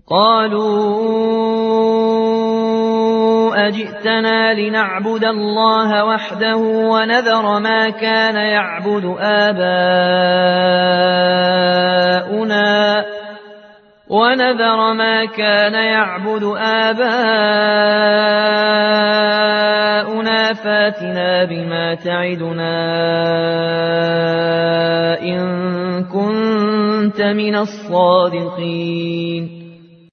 قالوا أجئتنا لنعبد الله وحده ونذر ما كان يعبد آباؤنا فاتنا بما تعدنا إن كنت من الصادقين